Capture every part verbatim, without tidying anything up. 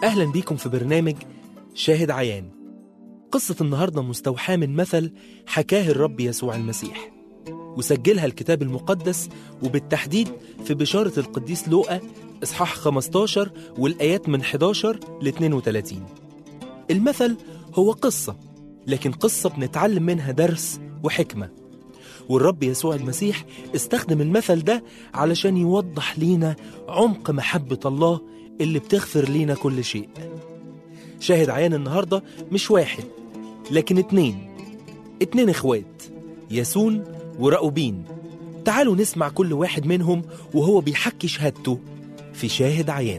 أهلا بيكم في برنامج شاهد عيان. قصة النهاردة مستوحاة من مثل حكاه الرب يسوع المسيح، وسجلها الكتاب المقدس، وبالتحديد في بشارة القديس لوقا إصحاح خمستاشر والآيات من حداشر ل اثنين وثلاثين. المثل هو قصة، لكن قصة بنتعلم منها درس وحكمة، والرب يسوع المسيح استخدم المثل ده علشان يوضح لينا عمق محبة الله اللي بتغفر لينا كل شيء. شاهد عيان النهاردة مش واحد لكن اتنين اتنين اخوات، ياسون وراؤوبين. تعالوا نسمع كل واحد منهم وهو بيحكي شهادته في شاهد عيان.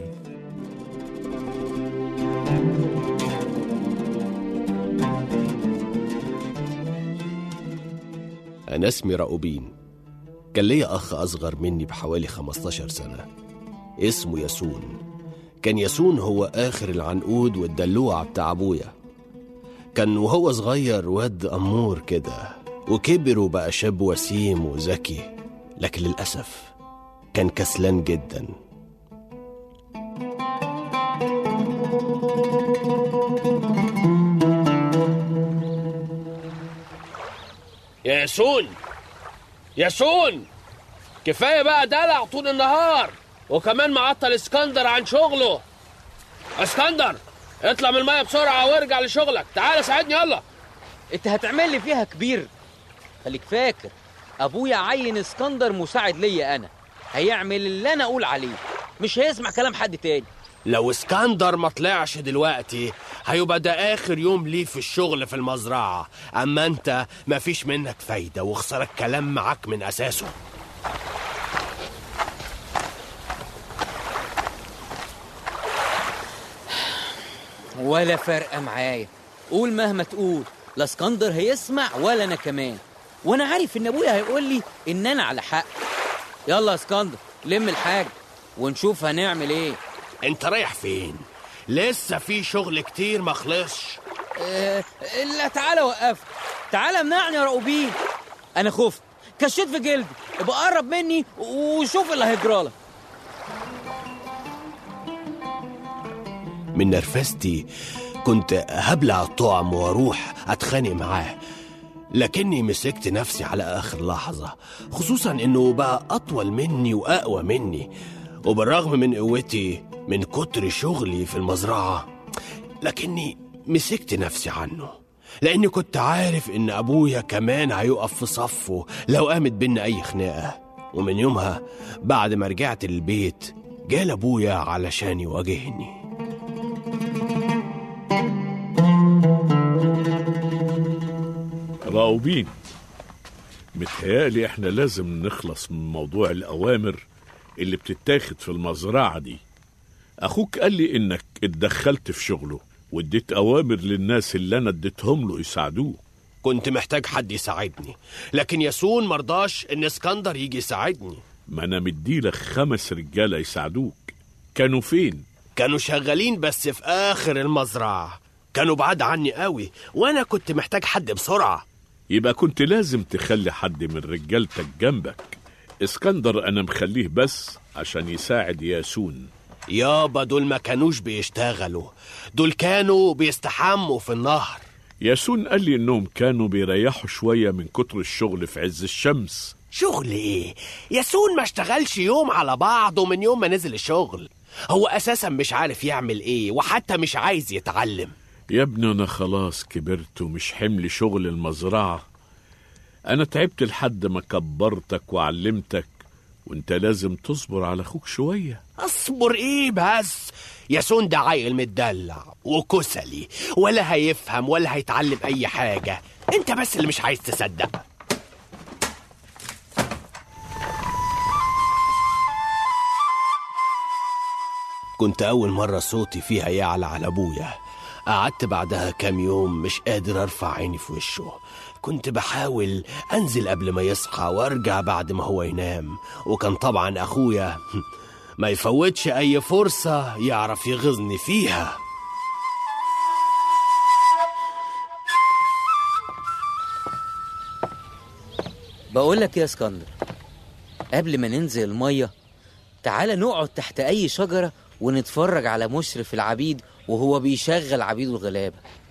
أنا اسمي راؤوبين. كان ليا أخ أصغر مني بحوالي خمستاشر سنة اسمه ياسون. كان ياسون هو آخر العنقود والدلوع بتاع أبويا. كان وهو صغير واد أمور كده، وكبر وبقى شاب وسيم وذكي، لكن للأسف كان كسلان جدا. يا ياسون ياسون كفاية بقى دلع طول النهار، وكمان معطل اسكندر عن شغله. اسكندر اطلع من المية بسرعة وارجع لشغلك. تعال ساعدني يلا. انت هتعمل لي فيها كبير؟ خليك فاكر ابويا عين اسكندر مساعد ليا انا، هيعمل اللي انا اقول عليه، مش هيسمع كلام حد تاني. لو اسكندر ما طلعش دلوقتي هيبقى ده اخر يوم ليه في الشغل في المزرعة، اما انت مفيش منك فايدة وخسر الكلام معاك من اساسه. ولا فرقة معايا، قول مهما تقول، لا اسكندر هيسمع ولا انا كمان، وانا عارف ان ابويا هيقول لي ان انا على حق. يلا يا اسكندر لم الحاجة ونشوف هنعمل ايه. انت رايح فين؟ لسه في شغل كتير مخلصش. اه لا تعالى وقف، تعالى منعني يا راؤوبين. انا خفت، كشيت في جلدي، ابقى قرب مني وشوف اللي هيجرالك. من نرفزتي كنت هبلع الطعم واروح اتخانق معاه، لكني مسكت نفسي على اخر لحظة، خصوصا انه بقى اطول مني واقوى مني، وبالرغم من قوتي من كتر شغلي في المزرعة، لكني مسكت نفسي عنه، لاني كنت عارف ان ابويا كمان هيقف في صفه لو قامت بينا اي خناقة. ومن يومها بعد ما رجعت للبيت جال ابويا علشان يواجهني. راؤوبين، متهيألي احنا لازم نخلص من موضوع الأوامر اللي بتتاخد في المزرعة دي. أخوك قال لي إنك اتدخلت في شغله واديت أوامر للناس اللي أنا اديتهم له يساعدوه. كنت محتاج حد يساعدني، لكن ياسون مرضاش إن اسكندر يجي يساعدني. ما أنا مديلك خمس رجالة يساعدوك. كانوا فين؟ كانوا شغالين بس في آخر المزرعة، كانوا بعاد عني قوي، وأنا كنت محتاج حد بسرعة. يبقى كنت لازم تخلي حد من رجالتك جنبك. اسكندر أنا مخليه بس عشان يساعد ياسون. يابا دول ما كانوش بيشتغلوا، دول كانوا بيستحموا في النهر. ياسون قال لي إنهم كانوا بيريحوا شوية من كتر الشغل في عز الشمس. شغل إيه؟ ياسون ما اشتغلش يوم على بعضه من يوم ما نزل الشغل، هو أساسا مش عارف يعمل إيه وحتى مش عايز يتعلم. يا ابني أنا خلاص كبرت ومش حمل شغل المزرعة. أنا تعبت لحد ما كبرتك وعلمتك، وانت لازم تصبر على أخوك شوية. أصبر إيه بس؟ ياسون ده عيل متدلع وكسلي، ولا هيفهم ولا هيتعلم أي حاجة، انت بس اللي مش عايز تصدق. كنت أول مرة صوتي فيها يعلى على أبويا. قعدت بعدها كام يوم مش قادر أرفع عيني في وشه. كنت بحاول أنزل قبل ما يصحى وأرجع بعد ما هو ينام، وكان طبعا أخويا ما يفوتش أي فرصة يعرف يغزني فيها. بقولك يا اسكندر، قبل ما ننزل المية تعالى نقعد تحت أي شجرة ونتفرج على مشرف العبيد وهو بيشغل عبيده الغلابة.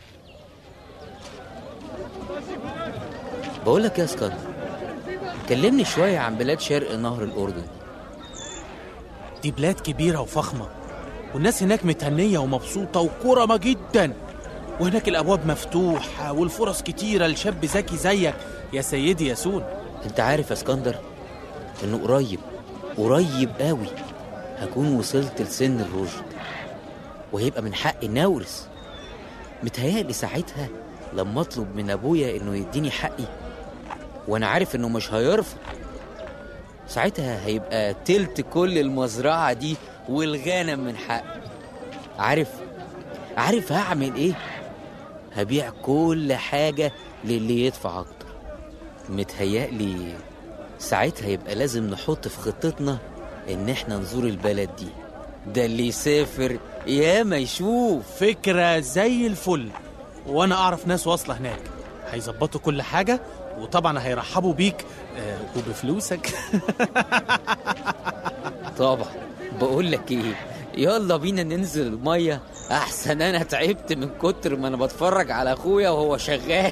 بقولك يا اسكندر، كلمني شوية عن بلاد شرق نهر الأردن. دي بلاد كبيرة وفخمة، والناس هناك متهنية ومبسوطة وكرمة جدا، وهناك الأبواب مفتوحة والفرص كتيرة لشاب ذكي زيك يا سيدي ياسون. انت عارف يا اسكندر انه قريب قريب قوي هكون وصلت لسن الرشد، وهيبقى من حقي اني اورث. متهيألي ساعتها لما اطلب من ابويا انه يديني حقي، وانا عارف انه مش هيرفض، ساعتها هيبقى تلت كل المزرعة دي والغنم من حقي. عارف عارف هعمل ايه؟ هبيع كل حاجة للي يدفع اكتر. متهيألي ساعتها يبقى لازم نحط في خطتنا ان احنا نزور البلد دي. ده اللي يسافر يا ما يشوف. فكرة زي الفل، وانا اعرف ناس واصلة هناك هيظبطوا كل حاجة، وطبعا هيرحبوا بيك آه وبفلوسك. طبعا. بقول لك ايه، يلا بينا ننزل المية، احسن انا تعبت من كتر ما انا بتفرج على اخويا وهو شغال.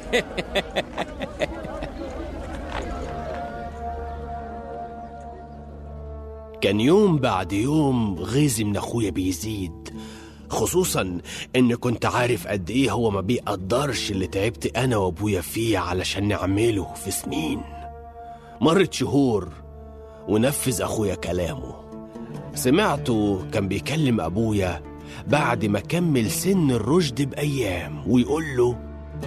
كان يوم بعد يوم غيظي من اخويا بيزيد، خصوصا ان كنت عارف قد ايه هو ما بيقدرش اللي تعبت انا وابويا فيه علشان نعمله في سنين. مرت شهور ونفذ اخويا كلامه. سمعته كان بيكلم ابويا بعد ما كمل سن الرشد بايام ويقول له: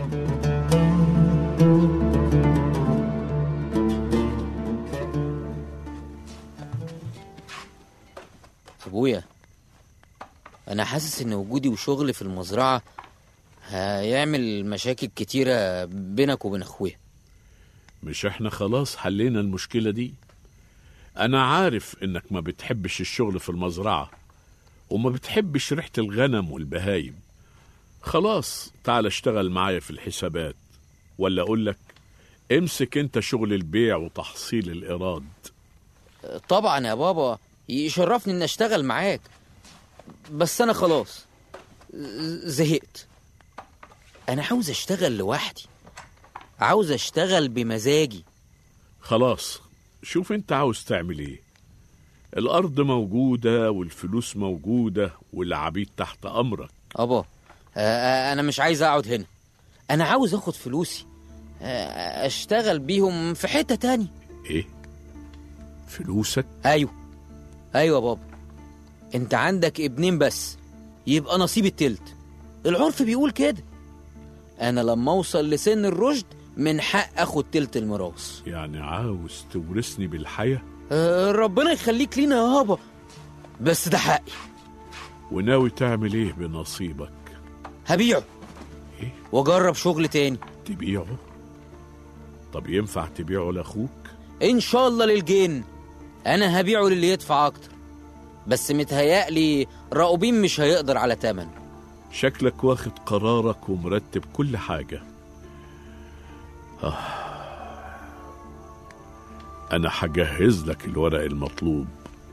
ابويا، انا حاسس ان وجودي وشغلي في المزرعة هيعمل مشاكل كتيرة بينك وبين اخويا. مش احنا خلاص حلينا المشكلة دي؟ انا عارف انك ما بتحبش الشغل في المزرعة وما بتحبش ريحة الغنم والبهايم. خلاص تعال اشتغل معايا في الحسابات، ولا اقولك امسك انت شغل البيع وتحصيل الايراد. طبعا يا بابا، يشرفني ان اشتغل معاك، بس انا خلاص زهقت. انا عاوز اشتغل لوحدي، عاوز اشتغل بمزاجي. خلاص، شوف انت عاوز تعمل ايه. الارض موجودة والفلوس موجودة والعبيد تحت امرك. ابا، انا مش عايز اقعد هنا، انا عاوز اخد فلوسي اشتغل بيهم في حتة تاني. ايه؟ فلوسك؟ ايوه ايوه بابا، انت عندك ابنين بس، يبقى نصيب التلت. العرف بيقول كده. انا لما اوصل لسن الرشد من حق اخد تلت الميراث. يعني عاوز تورثني بالحياة؟ أه ربنا يخليك لينا يا بابا، بس ده حقي. وناوي تعمل ايه بنصيبك؟ هبيعه. ايه؟ واجرب شغل تاني. تبيعه؟ طب ينفع تبيعه لاخوك؟ ان شاء الله للجن. انا هبيعه للي يدفع اكتر، بس متهيألي راقوبين مش هيقدر على تمن. شكلك واخد قرارك ومرتب كل حاجة. آه. أنا هجهز لك الورق المطلوب.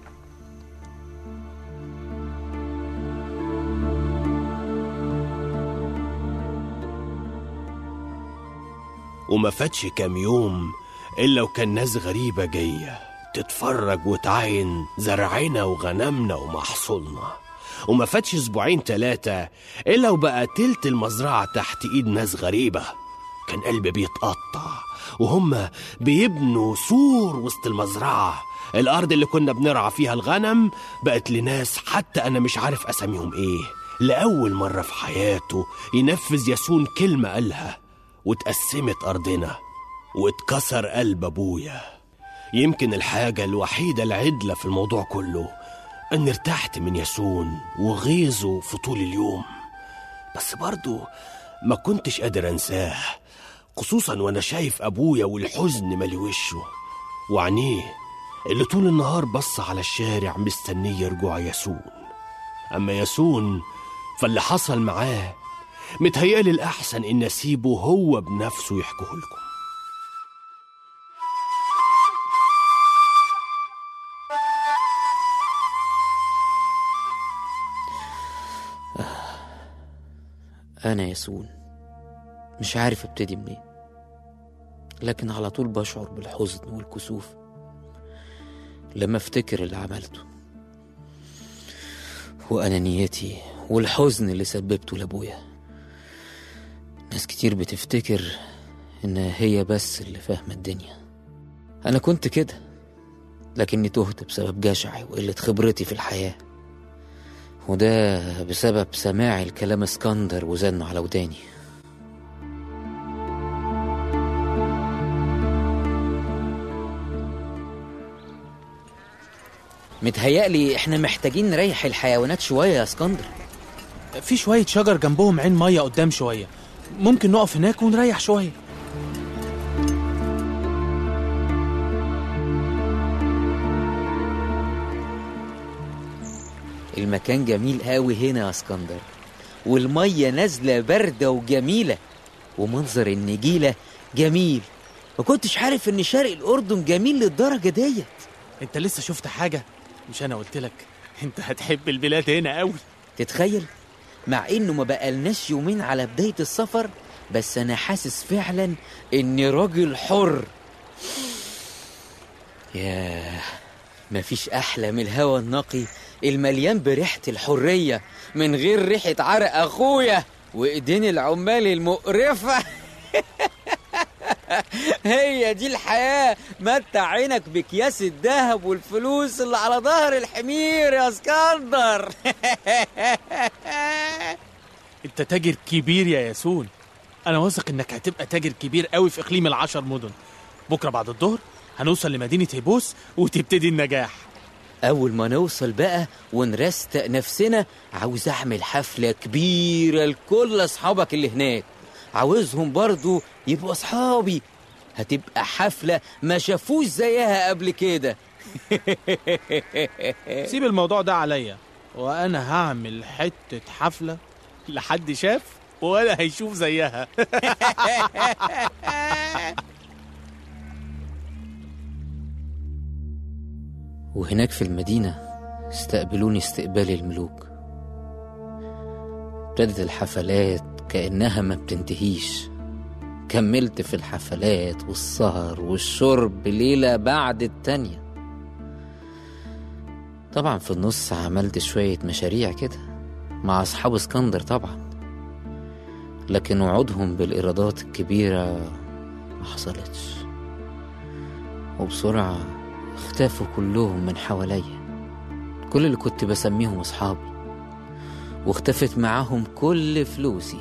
وما فاتش كام يوم إلا وكان ناس غريبة جاية تتفرج وتعاين زرعنا وغنمنا ومحصولنا. وما فاتش اسبوعين تلاتة إلا وبقى تلت المزرعة تحت إيد ناس غريبة. كان قلبي بيتقطع وهم بيبنوا سور وسط المزرعة. الأرض اللي كنا بنرعى فيها الغنم بقت لناس حتى أنا مش عارف أساميهم إيه. لأول مرة في حياته ينفذ ياسون كلمة قالها، واتقسمت أرضنا واتكسر قلب أبويا. يمكن الحاجة الوحيدة العدلة في الموضوع كله أن ارتحت من ياسون وغيظه في طول اليوم، بس برضو ما كنتش قادر أنساه، خصوصا وأنا شايف أبويا والحزن مالي وشه وعينيه اللي طول النهار بص على الشارع مستنية رجوع ياسون. أما ياسون فاللي حصل معاه متهيألي الأحسن إن أسيبه هو بنفسه يحكيه لكم. أنا ياسون مش عارف ابتدي منين، لكن على طول بشعر بالحزن والكسوف لما افتكر اللي عملته وأنانيتي والحزن اللي سببته لأبويا. ناس كتير بتفتكر إن هي بس اللي فاهمة الدنيا. أنا كنت كده، لكني تهت بسبب جشعي وقلة خبرتي في الحياة، وده بسبب سماعي الكلام اسكندر وزنه على وداني. متهيألي احنا محتاجين نريح الحيوانات شوية يا اسكندر. في شوية شجر جنبهم عين مية قدام شوية، ممكن نقف هناك ونريح شوية. المكان جميل قوي هنا يا اسكندر، والمية نازلة باردة وجميلة، ومنظر النجيلة جميل. ما كنتش عارف ان شرق الأردن جميل للدرجة ديت. انت لسه شفت حاجة؟ مش انا قلتلك انت هتحب البلاد هنا قوي. تتخيل مع انه ما بقالناش يومين على بداية السفر، بس انا حاسس فعلا اني راجل حر. ياه، مفيش احلى من الهوا النقي المليان بريحة الحرية من غير ريحة عرق اخويا وايدين العمال المقرفة. هي دي الحياة. متع عينك بكياس الذهب والفلوس اللي على ظهر الحمير يا اسكندر. انت تاجر كبير يا ياسون، انا واثق انك هتبقى تاجر كبير قوي في اقليم العشر مدن. بكرة بعد الظهر هنوصل لمدينة هيبوس وتبتدي النجاح. اول ما نوصل بقى ونرستق نفسنا، عاوز اعمل حفلة كبيرة لكل اصحابك اللي هناك، عاوزهم برضو يبقوا اصحابي. هتبقى حفلة ما شافوش زيها قبل كده. سيب الموضوع ده عليا، وانا هعمل حتة حفلة لحد شاف ولا هيشوف زيها. وهناك في المدينة استقبلوني استقبال الملوك. ابتدت الحفلات كأنها ما بتنتهيش. كملت في الحفلات والسهر والشرب ليلة بعد التانية. طبعا في النص عملت شوية مشاريع كده مع أصحاب اسكندر طبعا، لكن وعودهم بالإيرادات الكبيرة ما حصلتش، وبسرعة اختفوا كلهم من حواليا، كل اللي كنت بسميهم أصحابي، واختفت معاهم كل فلوسي.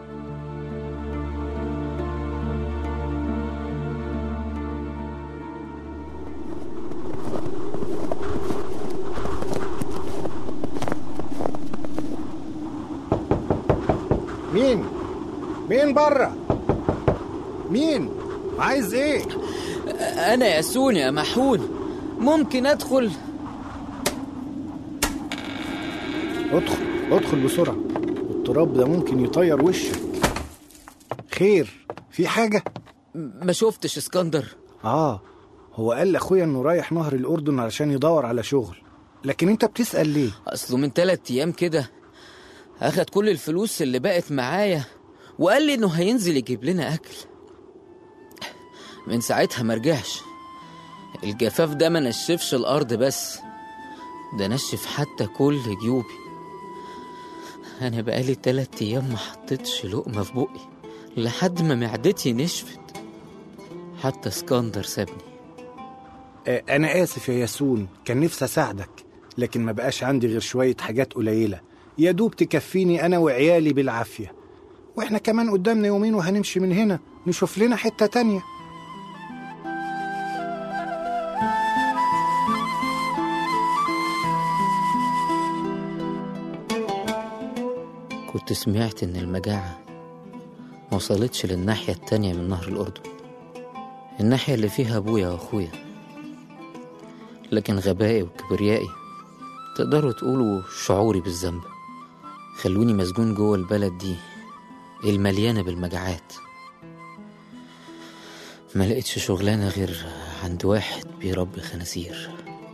مين؟ مين برا؟ مين؟ عايز ايه؟ أنا ياسون يا محون، ممكن أدخل؟ ادخل ادخل بسرعة، التراب ده ممكن يطير وشك. خير، في حاجة؟ ما شفتش اسكندر. آه، هو قال لأخويا إنه رايح نهر الأردن علشان يدور على شغل، لكن أنت بتسأل ليه؟ أصله من ثلاث أيام كده أخد كل الفلوس اللي بقت معايا وقال لي إنه هينزل يجيب لنا أكل. من ساعتها مرجعش. الجفاف ده ما نشفش الأرض بس، ده نشف حتى كل جيوبي. أنا بقالي تلات أيام ما حطيتش لقمة في بقي لحد ما معدتي نشفت. حتى اسكندر سابني. آه أنا آسف يا ياسون، كان نفسي أساعدك، لكن ما بقاش عندي غير شوية حاجات قليلة يا دوب تكفيني أنا وعيالي بالعافية، وإحنا كمان قدامنا يومين وهنمشي من هنا نشوف لنا حتة تانية. كنت سمعت إن المجاعة موصلتش للناحية التانية من نهر الأردن، الناحية اللي فيها أبويا وأخويا، لكن غبائي وكبريائي، تقدروا تقولوا شعوري بالذنب، خلوني مسجون جوه البلد دي المليانة بالمجاعات. ما لقيتش شغلانة غير عند واحد بيربي خنازير،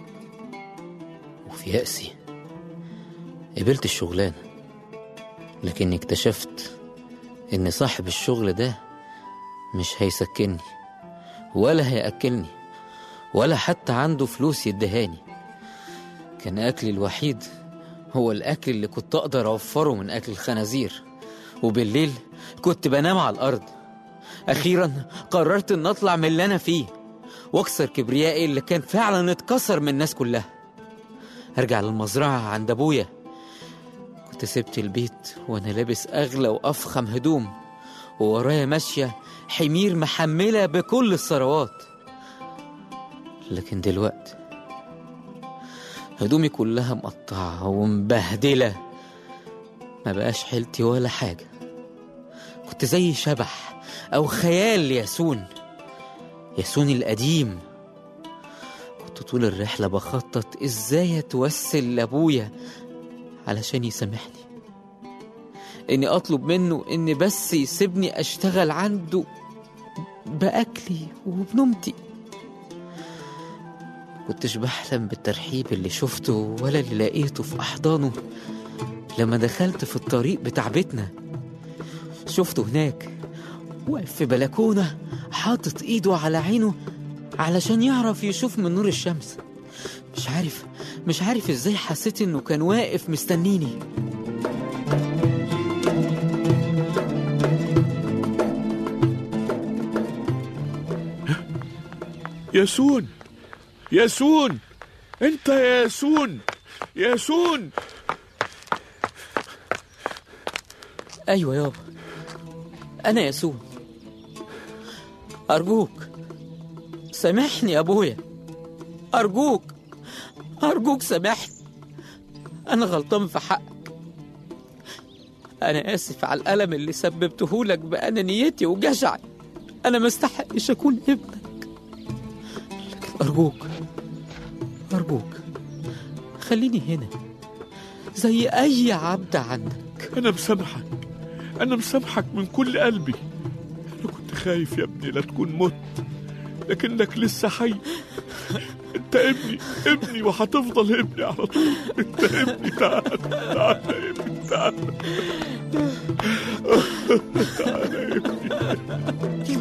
وفي يأسي قبلت الشغلانة، لكني اكتشفت إن صاحب الشغل ده مش هيسكنني ولا هيأكلني ولا حتى عنده فلوس يدهاني. كان أكلي الوحيد هو الأكل اللي كنت أقدر أوفره من أكل الخنازير، وبالليل كنت بنام على الأرض. أخيرا قررت أن أطلع من اللي أنا فيه وأكسر كبريائي اللي كان فعلا اتكسر من الناس كلها. أرجع للمزرعة عند أبويا. كنت سبت البيت وأنا لابس أغلى وأفخم هدوم، وورايا ماشية حمير محملة بكل الثروات. لكن دلوقتي هدومي كلها مقطعة ومبهدلة، ما بقاش حيلتي ولا حاجة. كنت زي شبح أو خيال ياسون، ياسون القديم. كنت طول الرحلة بخطط إزاي أتوسل لأبويا علشان يسامحني، إني أطلب منه إني بس يسيبني أشتغل عنده بأكلي وبنومتي. كنتش بحلم بالترحيب اللي شفته ولا اللي لقيته في أحضانه لما دخلت في الطريق بتاع بيتنا. شفته هناك واقف في بلكونة حاطط إيده على عينه علشان يعرف يشوف من نور الشمس. مش عارف مش عارف إزاي حسيت إنه كان واقف مستنيني. ياسون، ياسون، انت يا ياسون، ياسون. ايوه يابا، انا ياسون. ارجوك سامحني يا ابويا، ارجوك ارجوك سامحني، انا غلطان في حقك. انا اسف على الالم اللي سببته لك بانانيتي وجشعي. انا ما استحقش اكون ابنك، لكن ارجوك أرجوك خليني هنا زي أي عبد عندك. أنا مسامحك، أنا مسامحك من كل قلبي. أنا كنت خايف يا ابني لا تكون مت، لكنك لسه حي. أنت ابني، ابني وهتفضل ابني على طول. أنت ابني. تعال تعال يا ابني، تعال تعال يا ابني.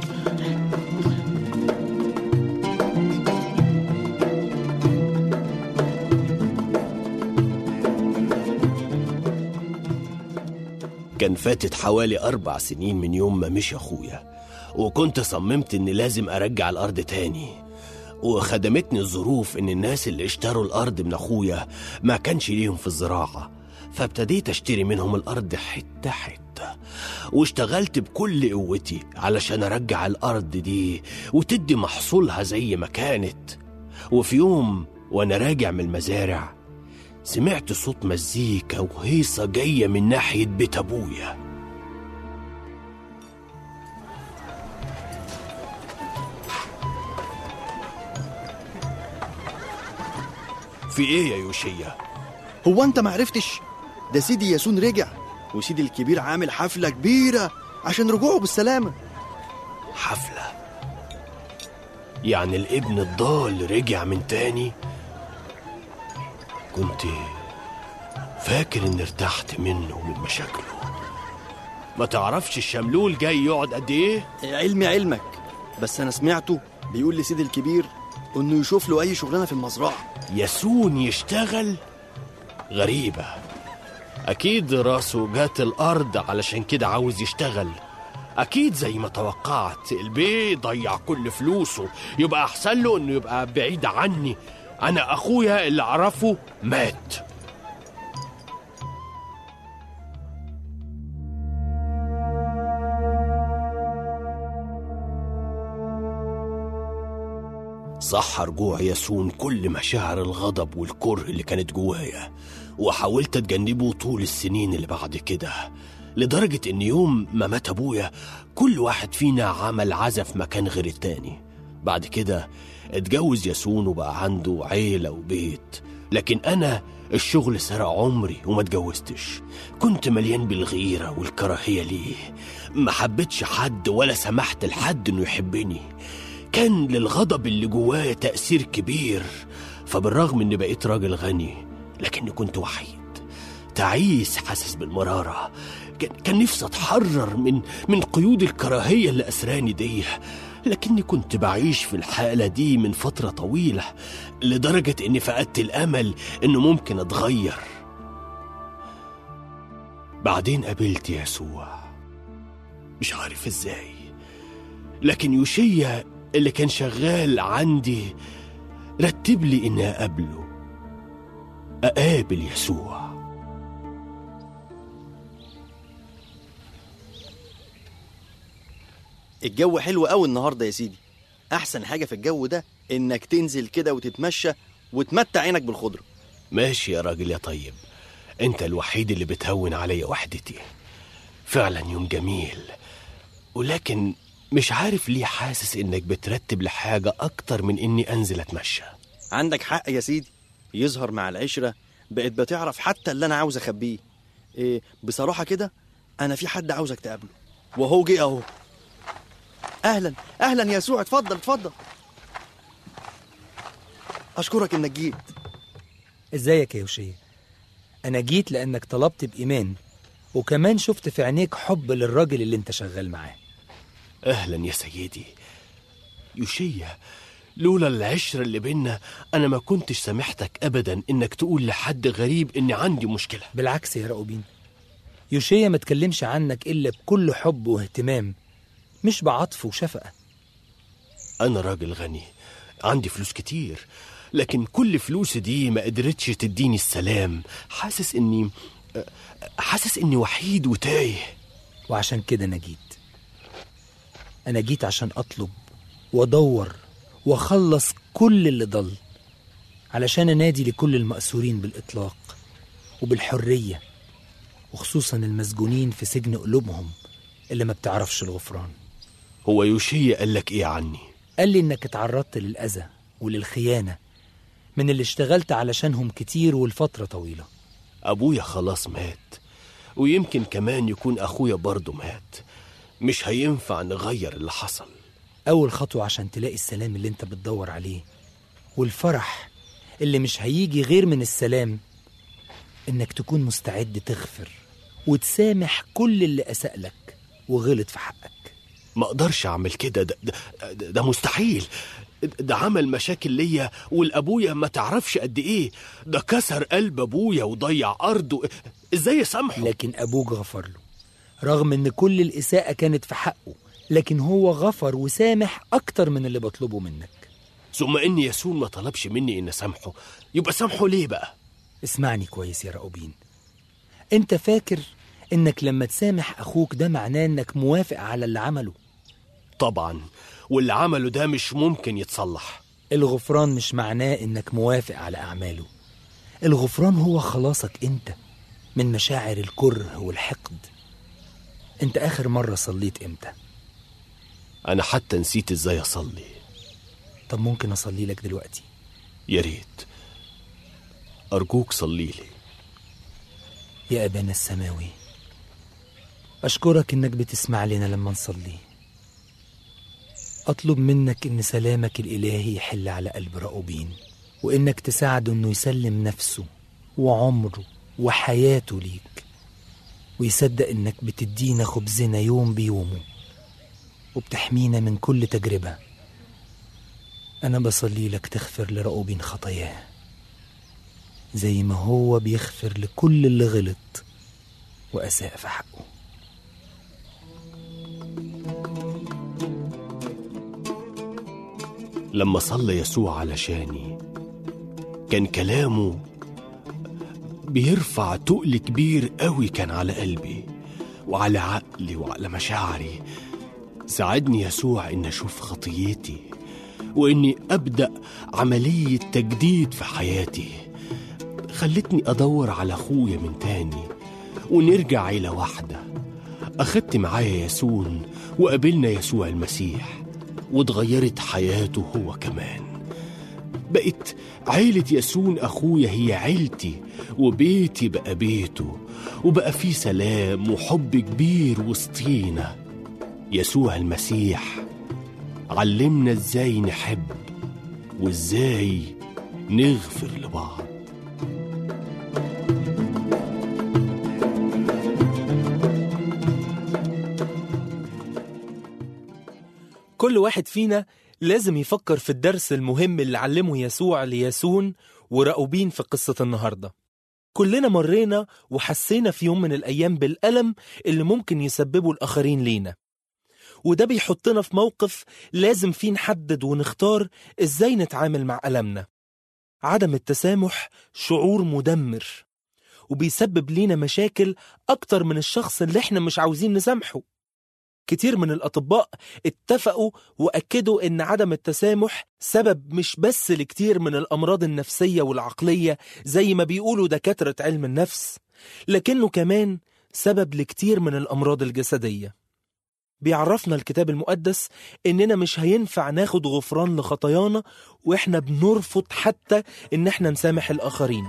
كان فاتت حوالي أربع سنين من يوم ما مشي أخويا، وكنت صممت إني لازم أرجع الأرض تاني. وخدمتني الظروف إن الناس اللي اشتروا الأرض من أخويا ما كانش ليهم في الزراعة، فابتديت أشتري منهم الأرض حتة حتة، واشتغلت بكل قوتي علشان أرجع الأرض دي وتدي محصولها زي ما كانت. وفي يوم وأنا راجع من المزارع سمعت صوت مزيكا وهيصة جاية من ناحية بيت أبويا. في إيه يا يوشيا؟ هو أنت معرفتش؟ ده سيدي ياسون رجع، وسيدي الكبير عامل حفلة كبيرة عشان رجوعه بالسلامة. حفلة؟ يعني الابن الضال رجع من تاني؟ كنت فاكر إن ارتحت منه ومن مشاكله. ما تعرفش الشملول جاي يقعد قد إيه؟ علمي علمك، بس أنا سمعته بيقول لسيدي الكبير إنه يشوف له أي شغلانة في المزرعة. ياسون يشتغل؟ غريبة، أكيد راسه جات الأرض علشان كده عاوز يشتغل. أكيد زي ما توقعت البيه ضيع كل فلوسه، يبقى أحسن له إنه يبقى بعيد عني. أنا أخويا اللي أعرفه مات. صح رجوع ياسون كل مشاعر الغضب والكره اللي كانت جوايا، وحاولت أتجنبه طول السنين اللي بعد كده، لدرجة إن يوم ما مات أبويا كل واحد فينا عمل عزا في مكان غير التاني. بعد كده اتجوز ياسون وبقى عنده عيلة وبيت، لكن أنا الشغل سرق عمري وما اتجوزتش. كنت مليان بالغيرة والكراهية ليه، ما حبيتش حد ولا سمحت لحد إنه يحبني. كان للغضب اللي جوايا تأثير كبير، فبالرغم إني بقيت راجل غني لكني كنت وحيد تعيس حاسس بالمرارة. كان كان نفسي اتحرر من من قيود الكراهية اللي أسراني دي، لكني كنت بعيش في الحالة دي من فترة طويلة لدرجة إني فقدت الأمل إنه ممكن أتغير. بعدين قابلت يسوع، مش عارف إزاي، لكن يوشيا اللي كان شغال عندي رتب لي إني أقابله، أقابل يسوع. الجو حلو قوي النهارده يا سيدي. احسن حاجه في الجو ده انك تنزل كده وتتمشى وتمتع عينك بالخضره. ماشي يا راجل يا طيب، انت الوحيد اللي بتهون عليا وحدتي. فعلا يوم جميل، ولكن مش عارف ليه حاسس انك بترتب لحاجة اكتر من اني انزل اتمشى. عندك حق يا سيدي، يظهر مع العشرة بقيت بتعرف حتى اللي انا عاوز اخبيه. إيه بصراحة كده انا في حد عاوزك تقابله، وهو جه اهو. اهلا اهلا يسوع، اتفضل اتفضل. اشكرك انك جيت. ازيك يا يوشيا؟ انا جيت لانك طلبت بايمان، وكمان شفت في عينيك حب للراجل اللي انت شغال معاه. اهلا يا سيدي يوشيا، لولا العشرة اللي بينا انا ما كنتش سامحتك ابدا انك تقول لحد غريب اني عندي مشكلة. بالعكس يا راؤوبين، يوشيا ما تكلمش عنك الا بكل حب واهتمام، مش بعطف وشفقة. انا راجل غني، عندي فلوس كتير، لكن كل فلوسي دي ما قدرتش تديني السلام. حاسس اني حاسس اني وحيد وتايه. وعشان كده انا جيت انا جيت عشان اطلب وادور واخلص كل اللي ضل، علشان انادي لكل المأسورين بالاطلاق وبالحرية، وخصوصا المسجونين في سجن قلوبهم اللي ما بتعرفش الغفران. هو يوشيا قالك ايه عني؟ قال لي انك اتعرضت للأذى وللخيانة من اللي اشتغلت علشانهم كتير والفترة طويلة. ابويا خلاص مات، ويمكن كمان يكون اخويا برضه مات. مش هينفع نغير اللي حصل. اول خطوة عشان تلاقي السلام اللي انت بتدور عليه والفرح اللي مش هيجي غير من السلام، انك تكون مستعد تغفر وتسامح كل اللي أساء لك وغلط في حقك. ما اقدرش اعمل كده، ده, ده, ده مستحيل. ده عمل مشاكل ليا والابويا ما تعرفش قد ايه. ده كسر قلب ابويا وضيع ارضه، ازاي اسامحه؟ لكن ابوك غفر له رغم ان كل الاساءة كانت في حقه، لكن هو غفر وسامح اكتر من اللي بطلبه منك. ثم ان يسوع ما طلبش مني ان اسامحه، يبقى سامحه ليه بقى؟ اسمعني كويس يا راؤوبين، انت فاكر انك لما تسامح اخوك ده معناه انك موافق على اللي عمله؟ طبعا، واللي عمله ده مش ممكن يتصلح. الغفران مش معناه انك موافق على اعماله. الغفران هو خلاصك انت من مشاعر الكره والحقد. انت اخر مرة صليت امتى؟ انا حتى نسيت ازاي اصلي. طب ممكن اصلي لك دلوقتي؟ يا ريت، ارجوك صلي لي. يا ابانا السماوي، اشكرك انك بتسمع لنا لما نصلي. اطلب منك ان سلامك الالهي يحل على قلب راؤوبين، وانك تساعده انه يسلم نفسه وعمره وحياته ليك، ويصدق انك بتدينا خبزنا يوم بيومه وبتحمينا من كل تجربة. انا بصلي لك تغفر لراؤوبين خطاياه زي ما هو بيغفر لكل اللي غلط وأساء في حقه. لما صلى يسوع علشاني كان كلامه بيرفع تقل كبير قوي كان على قلبي وعلى عقلي وعلى مشاعري. ساعدني يسوع إن أشوف خطيتي وإني أبدأ عملية تجديد في حياتي. خلتني أدور على أخويا من تاني ونرجع عيلة واحدة. أخدت معايا يسون وقابلنا يسوع المسيح، واتغيرت حياته هو كمان. بقت عيلة يسون أخويا هي عيلتي، وبيتي بقى بيته، وبقى فيه سلام وحب كبير وسطينا. يسوع المسيح علمنا ازاي نحب وازاي نغفر لبعض. كل واحد فينا لازم يفكر في الدرس المهم اللي علمه يسوع لياسون وراؤوبين في قصة النهاردة. كلنا مرينا وحسينا في يوم من الأيام بالألم اللي ممكن يسببه الآخرين لينا، وده بيحطنا في موقف لازم فيه نحدد ونختار إزاي نتعامل مع ألمنا. عدم التسامح شعور مدمر وبيسبب لينا مشاكل أكتر من الشخص اللي احنا مش عاوزين نسامحه. كتير من الأطباء اتفقوا وأكدوا إن عدم التسامح سبب مش بس لكتير من الأمراض النفسية والعقلية زي ما بيقولوا دكاترة علم النفس، لكنه كمان سبب لكتير من الأمراض الجسدية. بيعرفنا الكتاب المقدس إننا مش هينفع ناخد غفران لخطايانا وإحنا بنرفض حتى إن إحنا نسامح الآخرين.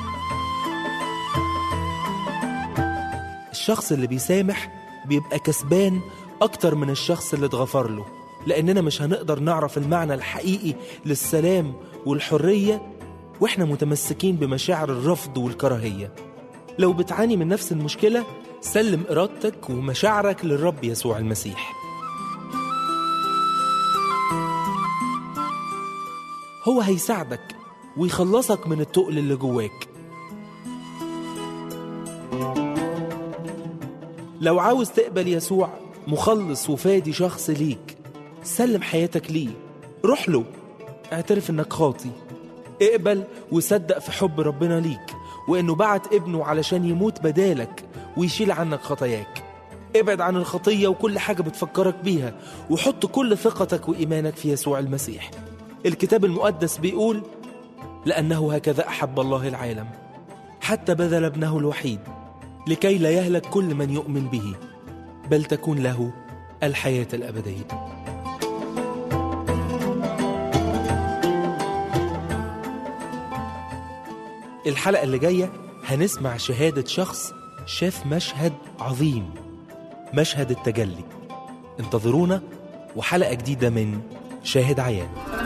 الشخص اللي بيسامح بيبقى كسبان أكتر من الشخص اللي اتغفر له، لأننا مش هنقدر نعرف المعنى الحقيقي للسلام والحرية وإحنا متمسكين بمشاعر الرفض والكراهية. لو بتعاني من نفس المشكلة، سلم إرادتك ومشاعرك للرب يسوع المسيح. هو هيساعدك ويخلصك من التقل اللي جواك. لو عاوز تقبل يسوع مخلص وفادي شخص ليك، سلم حياتك ليه، روح له، اعترف انك خاطي، اقبل وصدق في حب ربنا ليك وانه بعت ابنه علشان يموت بدالك ويشيل عنك خطاياك. ابعد عن الخطية وكل حاجة بتفكرك بيها وحط كل ثقتك وإيمانك في يسوع المسيح. الكتاب المقدس بيقول: لأنه هكذا أحب الله العالم حتى بذل ابنه الوحيد لكي لا يهلك كل من يؤمن به بل تكون له الحياة الأبدية. الحلقة اللي جاية هنسمع شهادة شخص شاف مشهد عظيم، مشهد التجلي. انتظرونا وحلقة جديدة من شاهد عيان.